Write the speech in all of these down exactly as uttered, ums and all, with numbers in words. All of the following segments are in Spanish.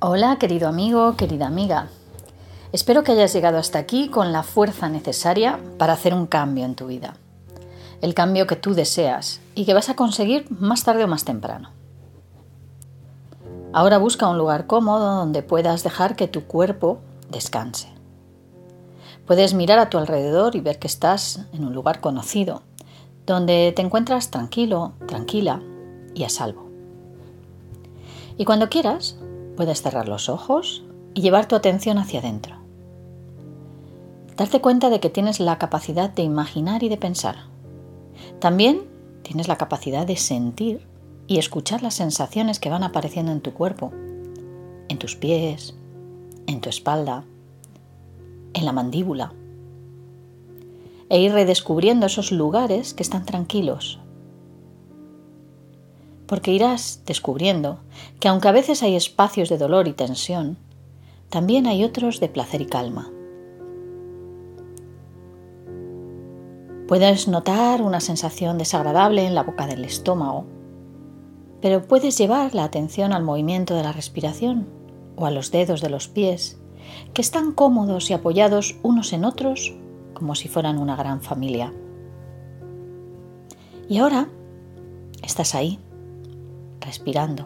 Hola, querido amigo, querida amiga. Espero que hayas llegado hasta aquí con la fuerza necesaria para hacer un cambio en tu vida. El cambio que tú deseas y que vas a conseguir más tarde o más temprano. Ahora busca un lugar cómodo donde puedas dejar que tu cuerpo descanse. Puedes mirar a tu alrededor y ver que estás en un lugar conocido, donde te encuentras tranquilo, tranquila y a salvo. Y cuando quieras, puedes cerrar los ojos y llevar tu atención hacia adentro. Darte cuenta de que tienes la capacidad de imaginar y de pensar. También tienes la capacidad de sentir y escuchar las sensaciones que van apareciendo en tu cuerpo, en tus pies, en tu espalda, en la mandíbula, e ir redescubriendo esos lugares que están tranquilos. Porque irás descubriendo que aunque a veces hay espacios de dolor y tensión, también hay otros de placer y calma. Puedes notar una sensación desagradable en la boca del estómago, pero puedes llevar la atención al movimiento de la respiración o a los dedos de los pies, que están cómodos y apoyados unos en otros como si fueran una gran familia. Y ahora estás ahí, respirando,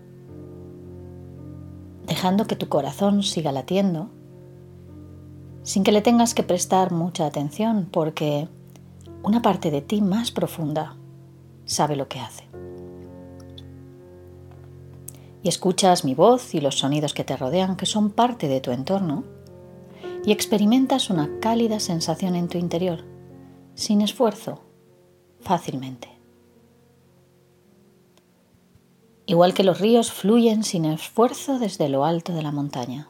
dejando que tu corazón siga latiendo, sin que le tengas que prestar mucha atención, porque una parte de ti más profunda sabe lo que hace. Y escuchas mi voz y los sonidos que te rodean, que son parte de tu entorno, y experimentas una cálida sensación en tu interior, sin esfuerzo, fácilmente. Igual que los ríos fluyen sin esfuerzo desde lo alto de la montaña.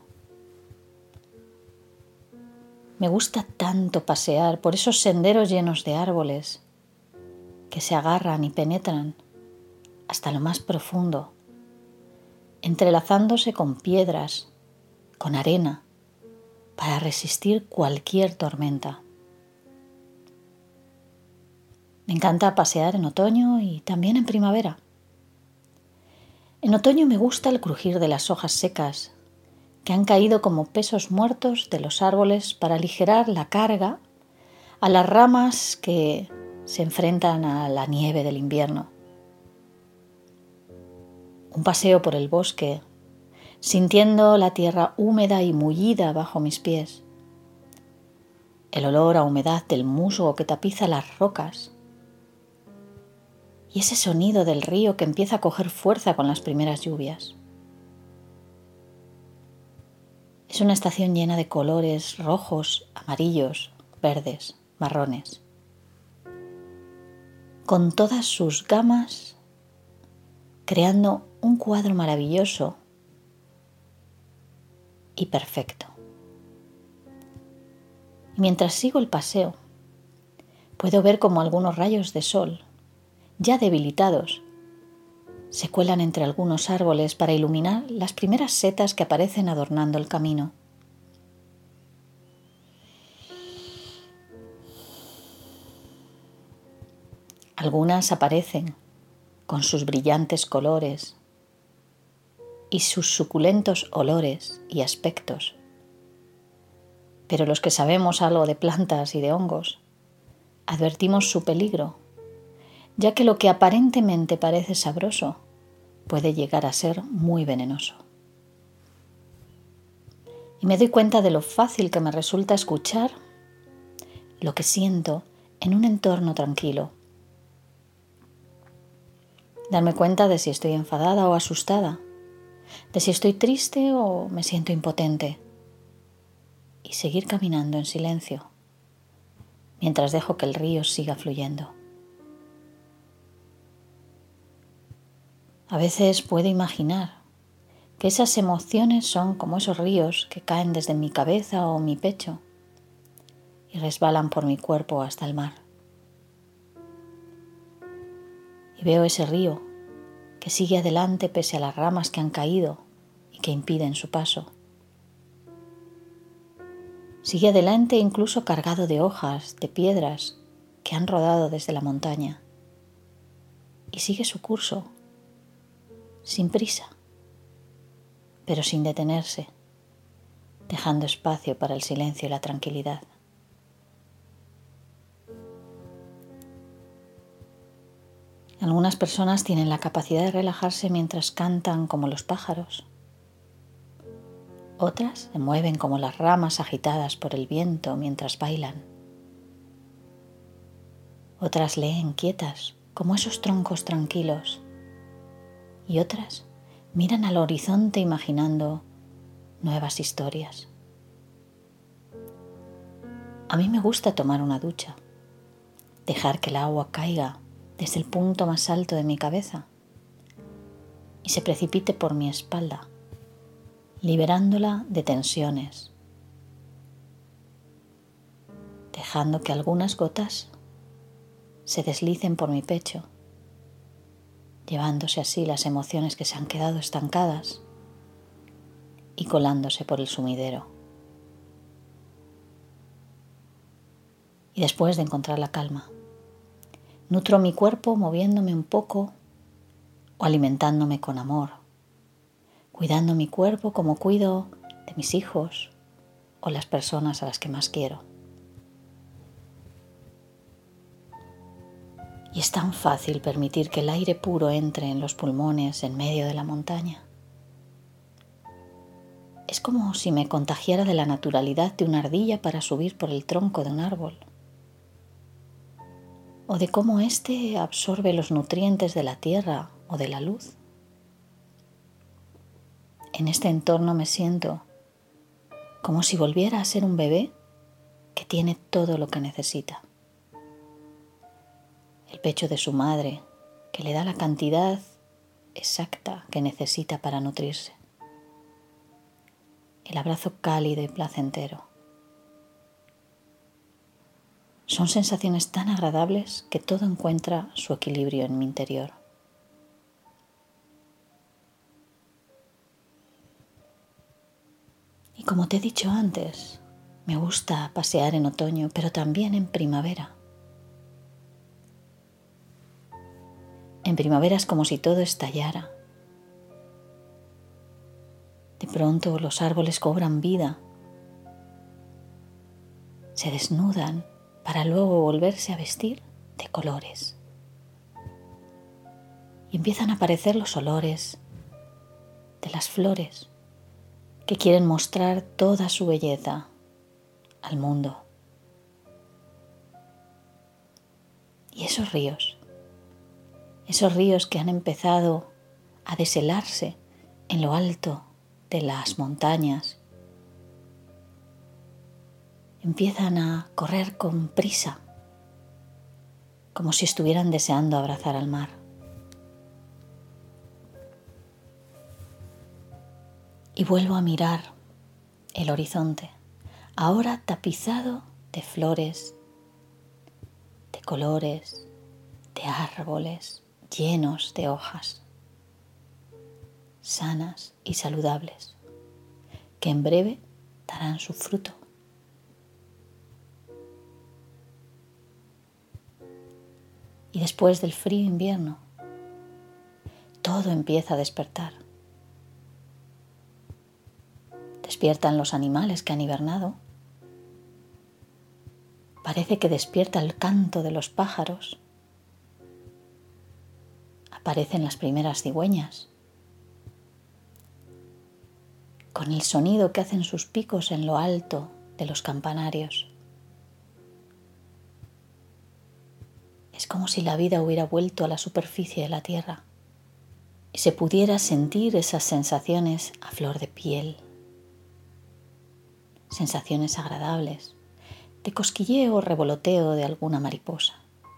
Me gusta tanto pasear por esos senderos llenos de árboles que se agarran y penetran hasta lo más profundo, entrelazándose con piedras, con arena, para resistir cualquier tormenta. Me encanta pasear en otoño y también en primavera. En otoño me gusta el crujir de las hojas secas, que han caído como pesos muertos de los árboles para aligerar la carga a las ramas que se enfrentan a la nieve del invierno. Un paseo por el bosque, sintiendo la tierra húmeda y mullida bajo mis pies. El olor a humedad del musgo que tapiza las rocas. Y ese sonido del río que empieza a coger fuerza con las primeras lluvias. Es una estación llena de colores rojos, amarillos, verdes, marrones. Con todas sus gamas, creando un cuadro maravilloso y perfecto. Y mientras sigo el paseo, puedo ver como algunos rayos de sol, ya debilitados, se cuelan entre algunos árboles para iluminar las primeras setas que aparecen adornando el camino. Algunas aparecen con sus brillantes colores y sus suculentos olores y aspectos. Pero los que sabemos algo de plantas y de hongos, advertimos su peligro, ya que lo que aparentemente parece sabroso puede llegar a ser muy venenoso. Y me doy cuenta de lo fácil que me resulta escuchar lo que siento en un entorno tranquilo. Darme cuenta de si estoy enfadada o asustada, de si estoy triste o me siento impotente. Y seguir caminando en silencio, mientras dejo que el río siga fluyendo. A veces puedo imaginar que esas emociones son como esos ríos que caen desde mi cabeza o mi pecho y resbalan por mi cuerpo hasta el mar. Y veo ese río que sigue adelante pese a las ramas que han caído y que impiden su paso. Sigue adelante incluso cargado de hojas, de piedras que han rodado desde la montaña. Y sigue su curso, sin prisa, pero sin detenerse, dejando espacio para el silencio y la tranquilidad. Algunas personas tienen la capacidad de relajarse mientras cantan como los pájaros. Otras se mueven como las ramas agitadas por el viento mientras bailan. Otras leen quietas como esos troncos tranquilos. Y otras miran al horizonte imaginando nuevas historias. A mí me gusta tomar una ducha, dejar que el agua caiga desde el punto más alto de mi cabeza y se precipite por mi espalda, liberándola de tensiones, dejando que algunas gotas se deslicen por mi pecho, llevándose así las emociones que se han quedado estancadas y colándose por el sumidero. Y después de encontrar la calma, nutro mi cuerpo moviéndome un poco o alimentándome con amor, cuidando mi cuerpo como cuido de mis hijos o las personas a las que más quiero. Y es tan fácil permitir que el aire puro entre en los pulmones en medio de la montaña. Es como si me contagiara de la naturalidad de una ardilla para subir por el tronco de un árbol, o de cómo éste absorbe los nutrientes de la tierra o de la luz. En este entorno me siento como si volviera a ser un bebé que tiene todo lo que necesita. El pecho de su madre, que le da la cantidad exacta que necesita para nutrirse. El abrazo cálido y placentero. Son sensaciones tan agradables que todo encuentra su equilibrio en mi interior. Y como te he dicho antes, me gusta pasear en otoño, pero también en primavera. En primavera es como si todo estallara. De pronto los árboles cobran vida, se desnudan para luego volverse a vestir de colores. Y empiezan a aparecer los olores de las flores que quieren mostrar toda su belleza al mundo. Y esos ríos, esos ríos que han empezado a deshelarse en lo alto de las montañas, empiezan a correr con prisa, como si estuvieran deseando abrazar al mar. Y vuelvo a mirar el horizonte, ahora tapizado de flores, de colores, de árboles llenos de hojas, sanas y saludables, que en breve darán su fruto. Y después del frío invierno, todo empieza a despertar. Despiertan los animales que han hibernado. Parece que despierta el canto de los pájaros. Aparecen las primeras cigüeñas, con el sonido que hacen sus picos en lo alto de los campanarios. Es como si la vida hubiera vuelto a la superficie de la tierra y se pudiera sentir esas sensaciones a flor de piel. Sensaciones agradables, de cosquilleo o revoloteo de alguna mariposa.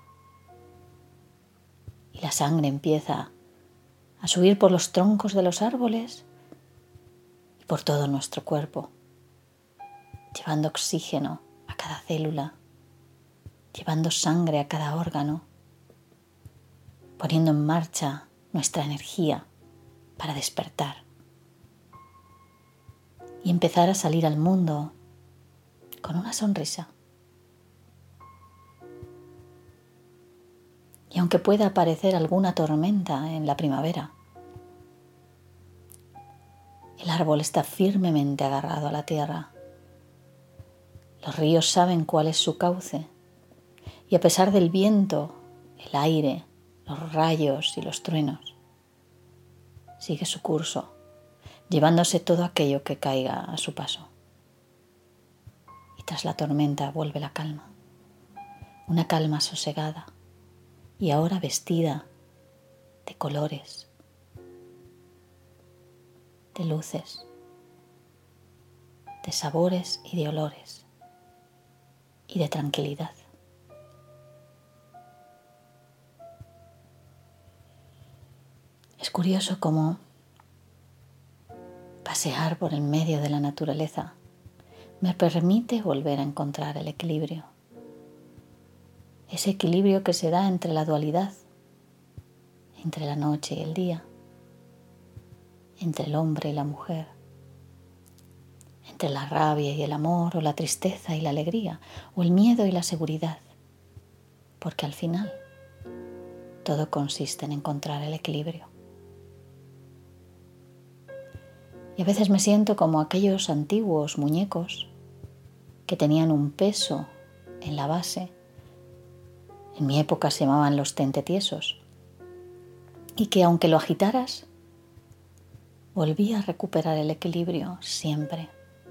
Y la sangre empieza a subir por los troncos de los árboles y por todo nuestro cuerpo, llevando oxígeno a cada célula, llevando sangre a cada órgano, poniendo en marcha nuestra energía para despertar y empezar a salir al mundo con una sonrisa. Y aunque pueda aparecer alguna tormenta en la primavera, El árbol está firmemente agarrado a la tierra. Los ríos saben cuál es su cauce y a pesar del viento, el aire, los rayos y los truenos, sigue su curso, llevándose todo aquello que caiga a su paso. Y tras la tormenta vuelve la calma, una calma sosegada y ahora vestida de colores, de luces, de sabores y de olores y de tranquilidad. Es curioso cómo pasear por el medio de la naturaleza me permite volver a encontrar el equilibrio. Ese equilibrio que se da entre la dualidad, entre la noche y el día, entre el hombre y la mujer, entre la rabia y el amor, o la tristeza y la alegría, o el miedo y la seguridad, porque al final todo consiste en encontrar el equilibrio. Y a veces me siento como aquellos antiguos muñecos que tenían un peso en la base. En mi época se llamaban los tentetiesos. Y que aunque lo agitaras, volvía a recuperar el equilibrio siempre.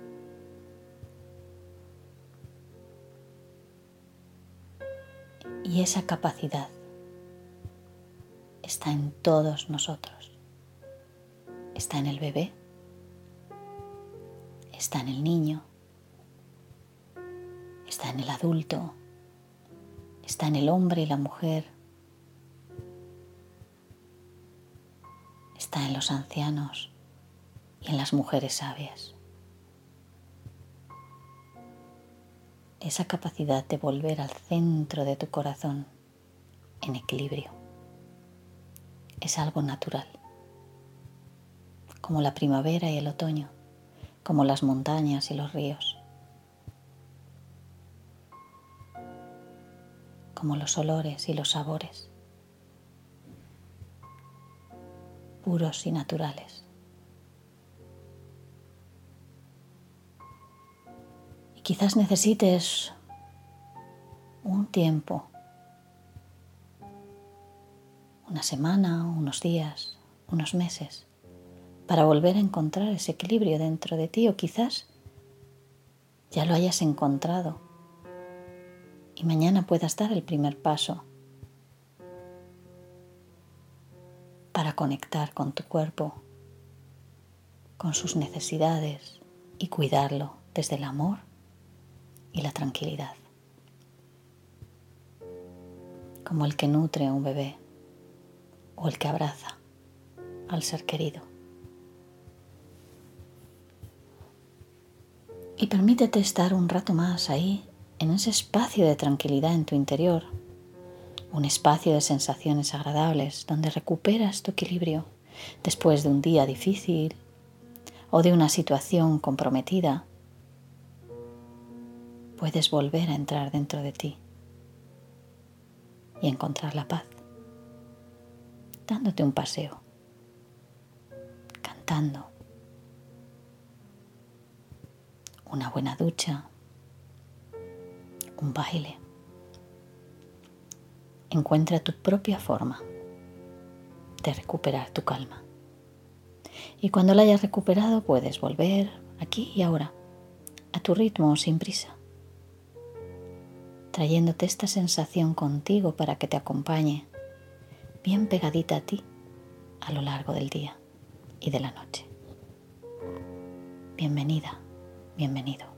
Y esa capacidad está en todos nosotros. Está en el bebé, está en el niño, está en el adulto, está en el hombre y la mujer, está en los ancianos y en las mujeres sabias. Esa capacidad de volver al centro de tu corazón en equilibrio es algo natural, como la primavera y el otoño, como las montañas y los ríos, como los olores y los sabores, puros y naturales. Y quizás necesites un tiempo, una semana, unos días, unos meses, para volver a encontrar ese equilibrio dentro de ti, o quizás ya lo hayas encontrado y mañana puedas dar el primer paso para conectar con tu cuerpo, con sus necesidades y cuidarlo desde el amor y la tranquilidad, como el que nutre a un bebé o el que abraza al ser querido. Y permítete estar un rato más ahí, en ese espacio de tranquilidad en tu interior, un espacio de sensaciones agradables donde recuperas tu equilibrio después de un día difícil o de una situación comprometida. Puedes volver a entrar dentro de ti y encontrar la paz, dándote un paseo, cantando, una buena ducha, un baile. Encuentra tu propia forma de recuperar tu calma. Y cuando la hayas recuperado, puedes volver aquí y ahora, a tu ritmo sin prisa, trayéndote esta sensación contigo para que te acompañe bien pegadita a ti a lo largo del día y de la noche. Bienvenida, bienvenido.